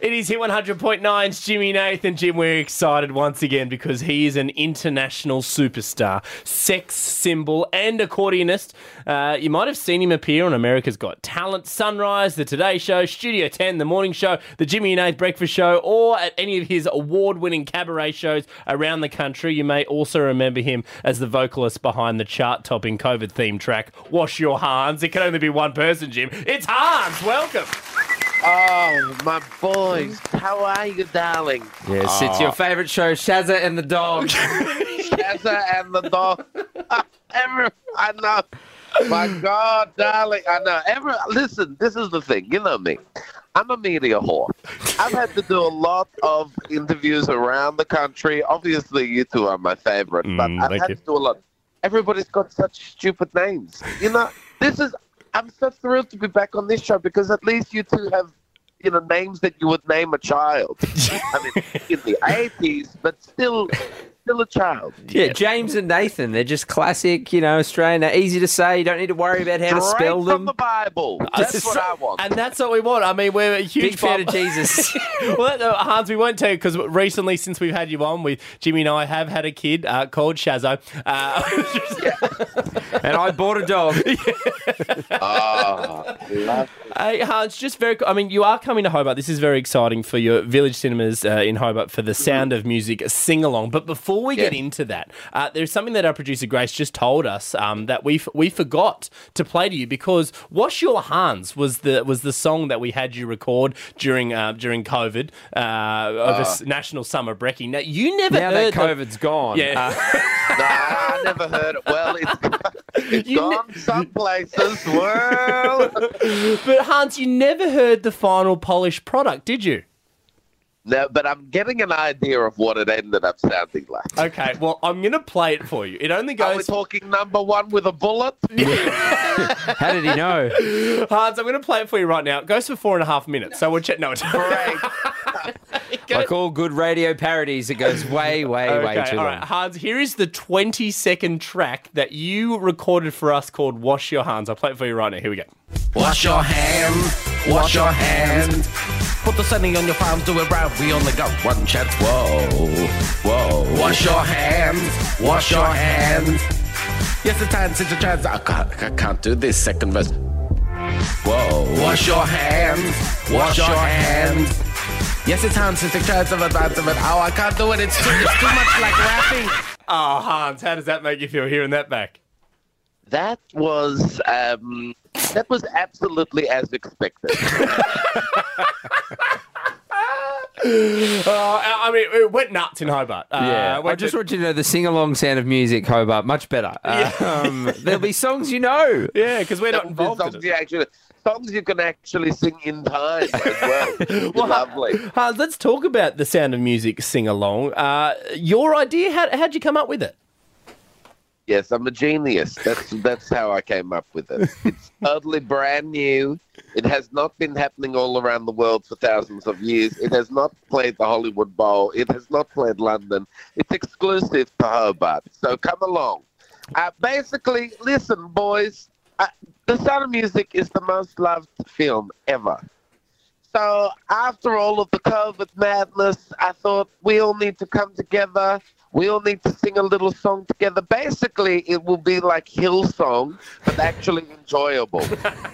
It is Hit 100.9's Jimmy Nathan. Jim, we're excited once again because he is an international superstar, sex symbol and accordionist. You might have seen him appear on America's Got Talent, Sunrise, The Today Show, Studio 10, The Morning Show, The Jimmy and Nate Breakfast Show, or at any of his award-winning cabaret shows around the country. You may also remember him as the vocalist behind the chart-topping COVID-themed track, Wash Your Hands. It can only be one person, Jim. It's Hans. Welcome. Oh, my boys. How are you, darling? Yes, it's your favourite show, Shazza and the Dog. Shazza and the dog. I know. My God, darling. I know. Listen, this is the thing. You know me. I'm a media whore. I've had to do a lot of interviews around the country. Obviously, you two are my favourite, but I've had to do a lot. Everybody's got such stupid names. You know, I'm so thrilled to be back on this show because at least you two have, names that you would name a child. I mean, in the 80s, but still a child. Yeah, James and Nathan, they're just classic, Australian. They're easy to say. You don't need to worry about how to spell them. From the Bible. That's what I want. And that's what we want. I mean, we're a huge Big fan of Jesus. Well, Hans, we won't tell you because recently, since we've had you on, Jimmy and I have had a kid called Shazzo. And I bought a dog. Oh, love it. Hey, Hans, just very... I mean, you are coming to Hobart. This is very exciting for your Village Cinemas in Hobart for the Sound of Music sing-along. But before we get into that, there's something that our producer Grace just told us that we forgot to play to you because Wash Your Hands was the song that we had you record during COVID over National Summer Brekkie. Now, you never heard... Now that COVID's gone. Yeah. No, I never heard it. Well, it's gone some places. Well... But Hans, you never heard the final polished product, did you? No, but I'm getting an idea of what it ended up sounding like. Okay, well, I'm going to play it for you. It only goes... Are we talking number one with a bullet? How did he know? Hans, I'm going to play it for you right now. It goes for 4.5 minutes, so we'll check... No, it's... Great. Like all good radio parodies, it goes way, way too long. All right, Hans, here is the 20-second track that you recorded for us called Wash Your Hands. I'll play it for you right now. Here we go. Wash your hands, wash your hands. Put the sunny on your palms, do it right. We only got one chance. Whoa, whoa. Wash your hands, wash your hands. Yes, it's time, it's a chance. I can't do this second verse. Whoa. Wash your hands, wash your hands. Yes, it's Hans, it's a chance of it. Oh, I can't do it. It's too much like rapping. Oh, Hans, how does that make you feel hearing that back? That was absolutely as expected. I mean, it went nuts in Hobart. I just want you to know the sing-along Sound of Music, Hobart, much better. There'll be songs you know. Yeah, because we're not involved in it. Songs you can actually sing in time as well. Well, lovely. Hans, let's talk about the Sound of Music sing-along. Your idea, how'd you come up with it? Yes, I'm a genius. That's how I came up with it. It's totally brand new. It has not been happening all around the world for thousands of years. It has not played the Hollywood Bowl. It has not played London. It's exclusive to Hobart. So come along. Basically, listen, boys. The Sound of Music is the most loved film ever. So after all of the COVID madness, I thought we all need to come together. We all need to sing a little song together. Basically, it will be like Hillsong, but actually enjoyable.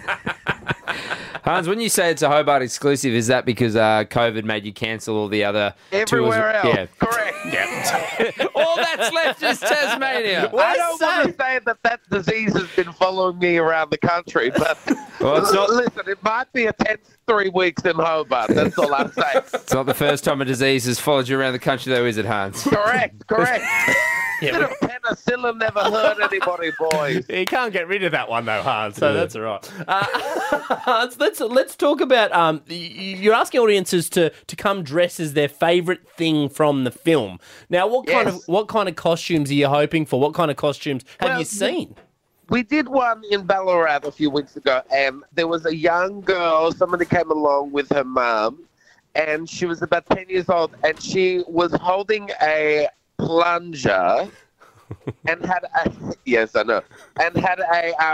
Hans, when you say it's a Hobart exclusive, is that because COVID made you cancel all the other Everywhere tours? else. Yeah. Correct. Yeah. All that's left is Tasmania. I don't want to say that disease has been following me around the country, but listen, it might be a tense 3 weeks in Hobart. That's all I'm saying. It's not the first time a disease has followed you around the country, though, is it, Hans? Correct. Yeah, Bit of penicillin never hurt anybody, boys. You can't get rid of that one though, Hans. So that's all right. Hans, let's talk about. You're asking audiences to come dress as their favourite thing from the film. Now, what kind of costumes are you hoping for? What kind of costumes have you seen? We did one in Ballarat a few weeks ago, and there was a young girl. Somebody came along with her mum, and she was about 10 years old, and she was holding a plunger and had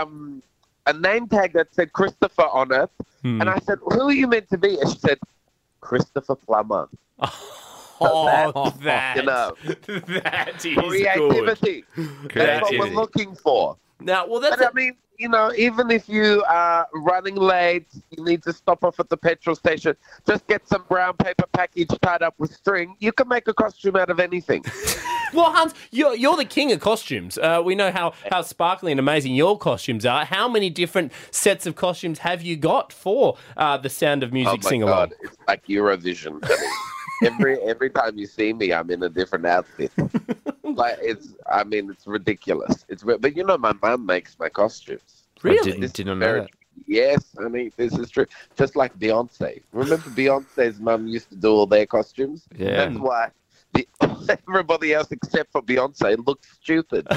a name tag that said Christopher on it. And I said, who are you meant to be? And she said, Christopher Plummer. Oh, that, You know, that is creativity. good. That's what Creativity. we're looking for. Now, well, that's And I mean, even if you are running late, you need to stop off at the petrol station, just get some brown paper package tied up with string. You can make a costume out of anything. Well, Hans, you're the king of costumes. We know how sparkly and amazing your costumes are. How many different sets of costumes have you got for the Sound of Music Oh my sing-along? God, it's like Eurovision. I mean, every time you see me, I'm in a different outfit. It's ridiculous. But my mum makes my costumes. Really? Didn't know that. Yes, I mean, this is true. Just like Beyonce. Remember Beyonce's mum used to do all their costumes? Yeah. That's why everybody else except for Beyonce looked stupid.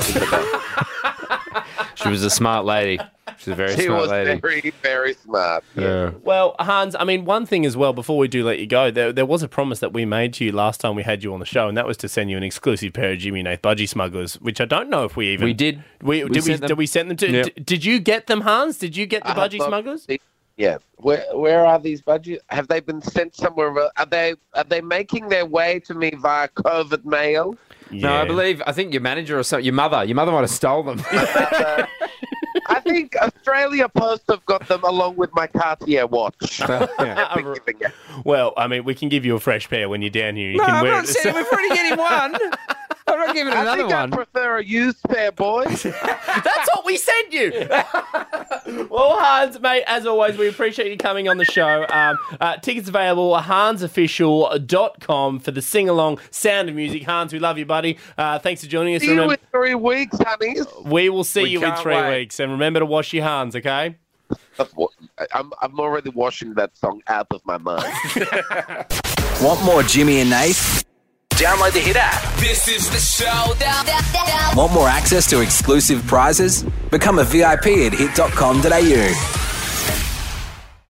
She was a smart lady. She's a very She smart was lady. very, very smart. Yeah. Well, Hans, I mean, one thing as well, before we do let you go, there was a promise that we made to you last time we had you on the show, and that was to send you an exclusive pair of Jimmy Nath Budgie Smugglers, which I don't know if we even... We did. Did we send them to... Yep. Did you get them, Hans? Did you get the I have Budgie not Smugglers? seen- Yeah. Where are these budgies? Have they been sent somewhere? Are they making their way to me via COVID mail? No, I think your manager or something, your mother might have stole them. I think Australia Post have got them along with my Cartier watch. Well, I mean, we can give you a fresh pair when you're down here. You No, can I'm wear not it. saying we've already getting one. I'm not giving I another think one. I prefer a used pair, boys. That's what we sent you. Well, Hans, mate, as always, we appreciate you coming on the show. Tickets available at hansofficial.com for the sing-along Sound of Music. Hans, we love you, buddy. Thanks for joining us. See you in 3 weeks, honeys. We will see We you in can't 3 wait. weeks. And remember to wash your hands, okay? I'm already washing that song out of my mind. Want more Jimmy and Nath? Download the Hit app. This is the show. Want more access to exclusive prizes? Become a VIP at hit.com.au.